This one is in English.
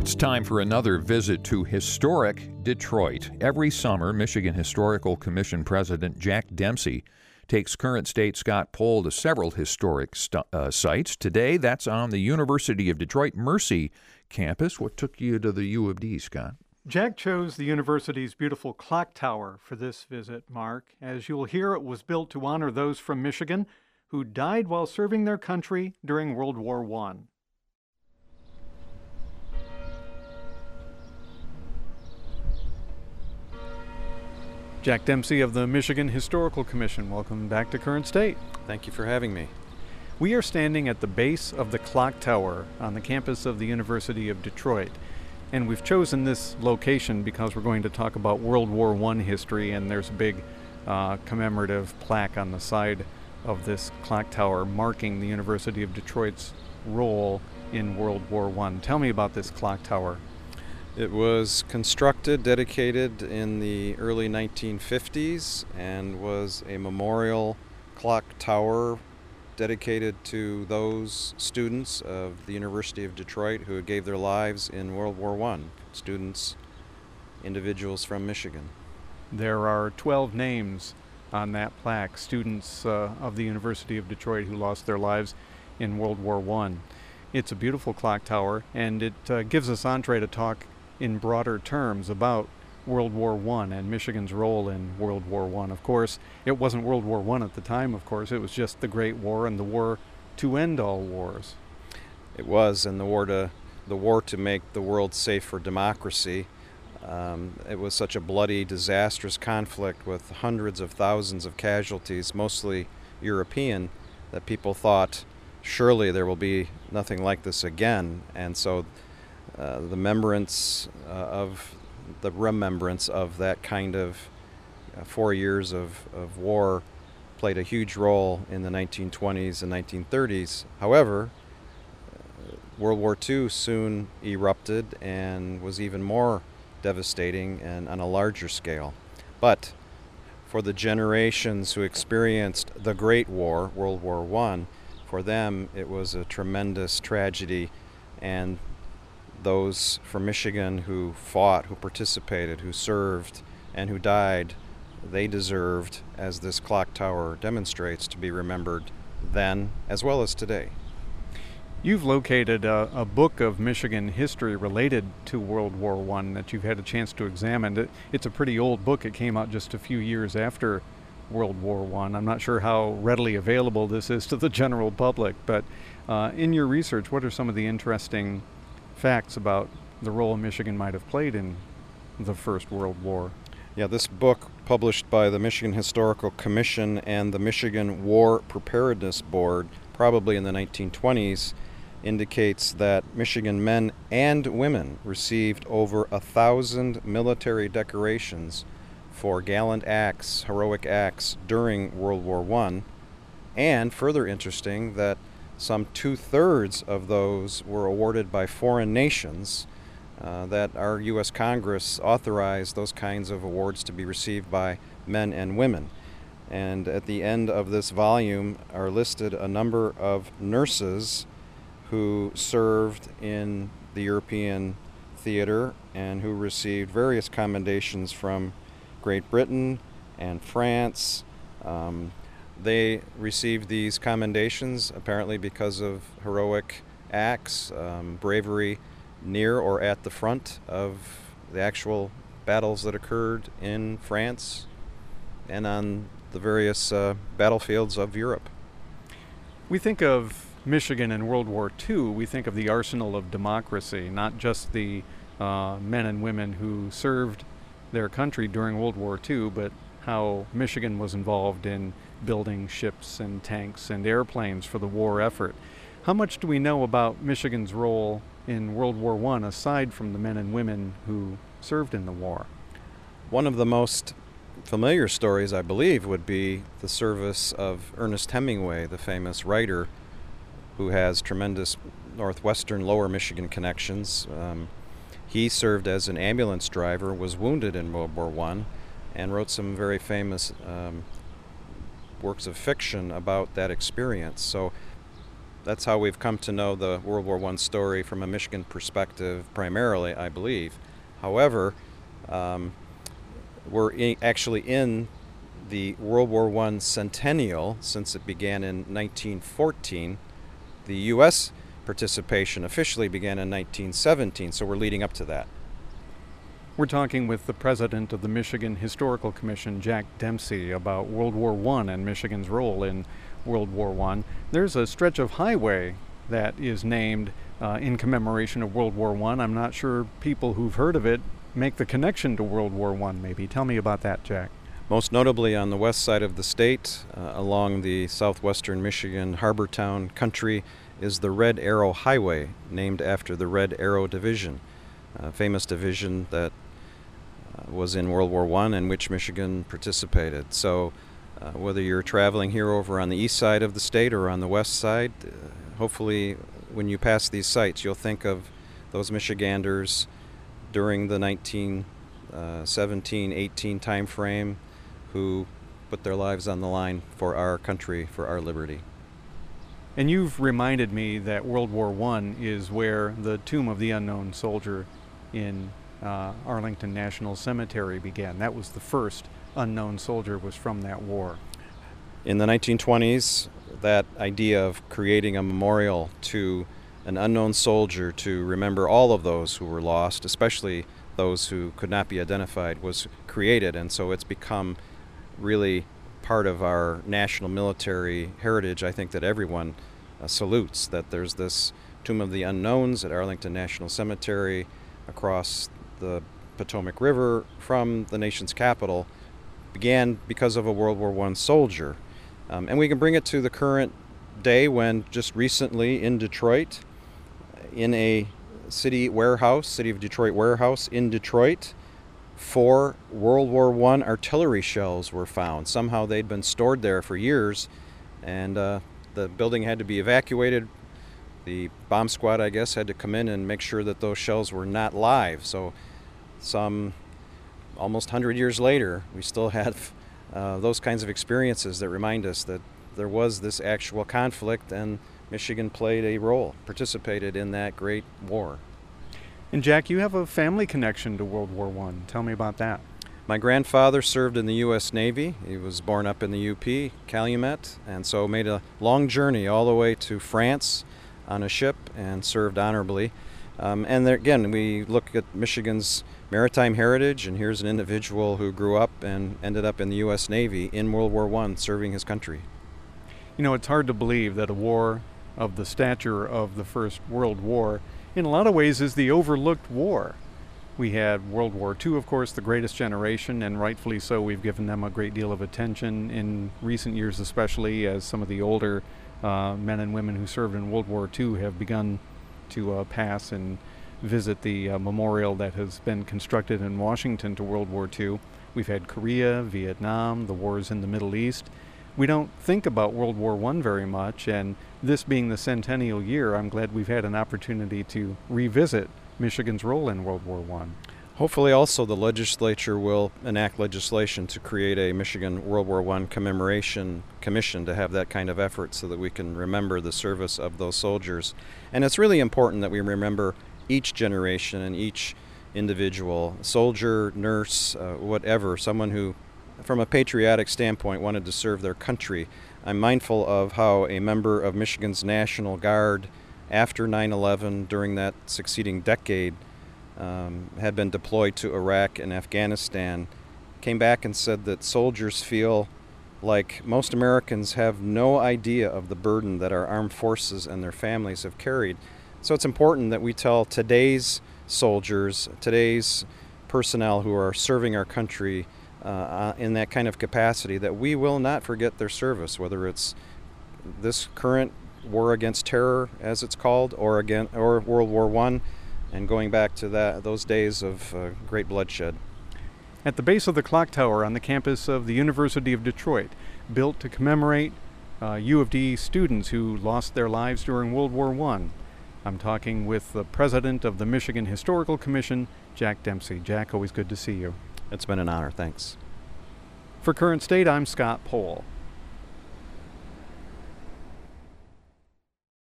It's time for another visit to historic Detroit. Every summer, Michigan Historical Commission President Jack Dempsey takes current state Scott Pohl to several historic sites. Today, that's on the University of Detroit Mercy campus. What took you to the U of D, Scott? Jack chose the university's beautiful clock tower for this visit, Mark. As you'll hear, it was built to honor those from Michigan who died while serving their country during World War I. Jack Dempsey of the Michigan Historical Commission. Welcome back to Current State. Thank you for having me. We are standing at the base of the clock tower on the campus of the University of Detroit. And we've chosen this location because we're going to talk about World War I history, and there's a big commemorative plaque on the side of this clock tower marking the University of Detroit's role in World War I. Tell me about this clock tower. It was constructed, dedicated in the early 1950s, and was a memorial clock tower dedicated to those students of the University of Detroit who gave their lives in World War I. Students, individuals from Michigan. There are 12 names on that plaque, students of the University of Detroit who lost their lives in World War I. It's a beautiful clock tower, and it gives us entree to talk in broader terms about World War I and Michigan's role in World War I. Of course, it wasn't World War I at the time, of course. It was just the Great War and the war to end all wars. It was, and the war to make the world safe for democracy. It was such a bloody, disastrous conflict with hundreds of thousands of casualties, mostly European, that people thought, surely there will be nothing like this again. And so the remembrance of that kind of 4 years of war played a huge role in the 1920s and 1930s. However, World War II soon erupted and was even more devastating and on a larger scale. But for the generations who experienced the Great War, World War I, for them it was a tremendous tragedy, and those from Michigan who fought, who participated, who served, and who died, they deserved, as this clock tower demonstrates, to be remembered then as well as today. You've located a book of Michigan history related to World War I that you've had a chance to examine. It's a pretty old book. It came out just a few years after World War I. I'm not sure how readily available this is to the general public, but in your research, what are some of the interesting facts about the role Michigan might have played in the First World War? Yeah, this book, published by the Michigan Historical Commission and the Michigan War Preparedness Board, probably in the 1920s, indicates that Michigan men and women received over 1,000 military decorations for gallant acts, heroic acts during World War I, and further interesting that some 2/3 of those were awarded by foreign nations, that our U.S. Congress authorized those kinds of awards to be received by men and women. And at the end of this volume are listed a number of nurses who served in the European theater and who received various commendations from Great Britain and France. They received these commendations apparently because of heroic acts, bravery near or at the front of the actual battles that occurred in France and on the various battlefields of Europe. We think of Michigan in World War II, we think of the arsenal of democracy, not just the men and women who served their country during World War II, but how Michigan was involved in building ships and tanks and airplanes for the war effort. How much do we know about Michigan's role in World War I aside from the men and women who served in the war? One of the most familiar stories, I believe, would be the service of Ernest Hemingway, the famous writer who has tremendous northwestern lower Michigan connections. He served as an ambulance driver, was wounded in World War I, and wrote some very famous works of fiction about that experience. So That's how we've come to know the World War I story from a Michigan perspective primarily, I believe. However, we're actually in the World War I centennial since it began in 1914. The U.S. participation officially began in 1917, so we're leading up to that. We're talking with the president of the Michigan Historical Commission, Jack Dempsey, about World War I and Michigan's role in World War I. There's a stretch of highway that is named in commemoration of World War I. I'm not sure people who've heard of it make the connection to World War I, maybe. Tell me about that, Jack. Most notably on the west side of the state, along the southwestern Michigan harbor town country, is the Red Arrow Highway, named after the Red Arrow Division, a famous division that was in World War I and which Michigan participated. So whether you're traveling here over on the east side of the state or on the west side, hopefully when you pass these sites you'll think of those Michiganders during the 1917-18 time frame who put their lives on the line for our country, for our liberty. And you've reminded me that World War I is where the Tomb of the Unknown Soldier in Arlington National Cemetery began. That was the first unknown soldier was from that war. In the 1920s, that idea of creating a memorial to an unknown soldier to remember all of those who were lost, especially those who could not be identified, was created, and so it's become really part of our national military heritage. I think that everyone salutes that there's this Tomb of the Unknowns at Arlington National Cemetery across the Potomac River from the nation's capital, began because of a World War I soldier. And we can bring it to the current day when just recently in Detroit, in a city of Detroit warehouse in Detroit, 4 World War I artillery shells were found. Somehow they'd been stored there for years, and the building had to be evacuated. The bomb squad, I guess, had to come in and make sure that those shells were not live. So some almost 100 years later, we still have those kinds of experiences that remind us that there was this actual conflict and Michigan played a role, participated in that great war. And Jack, you have a family connection to World War I. Tell me about that. My grandfather served in the U.S. Navy. He was born up in the UP, Calumet, and so made a long journey all the way to France on a ship and served honorably. And there, again, we look at Michigan's maritime heritage, and here's an individual who grew up and ended up in the U.S. Navy in World War I serving his country. You know, it's hard to believe that a war of the stature of the First World War in a lot of ways is the overlooked war. We had World War II, of course, the greatest generation, and rightfully so. We've given them a great deal of attention in recent years, especially as some of the older men and women who served in World War II have begun to pass and visit the memorial that has been constructed in Washington to World War II. We've had Korea, Vietnam, the wars in the Middle East. We don't think about World War I very much, and this being the centennial year, I'm glad we've had an opportunity to revisit Michigan's role in World War I. Hopefully also the legislature will enact legislation to create a Michigan World War I commemoration commission to have that kind of effort so that we can remember the service of those soldiers. And it's really important that we remember each generation and each individual, soldier, nurse, whatever, someone who from a patriotic standpoint wanted to serve their country. I'm mindful of how a member of Michigan's National Guard after 9/11 during that succeeding decade had been deployed to Iraq and Afghanistan, came back and said that soldiers feel like most Americans have no idea of the burden that our armed forces and their families have carried. So it's important that we tell today's soldiers, today's personnel who are serving our country in that kind of capacity, that we will not forget their service, whether it's this current war against terror, as it's called, or World War I, and going back to those days of great bloodshed. At the base of the clock tower on the campus of the University of Detroit, built to commemorate U of D students who lost their lives during World War I. I'm talking with the president of the Michigan Historical Commission, Jack Dempsey. Jack, always good to see you. It's been an honor. Thanks. For Current State, I'm Scott Pohl.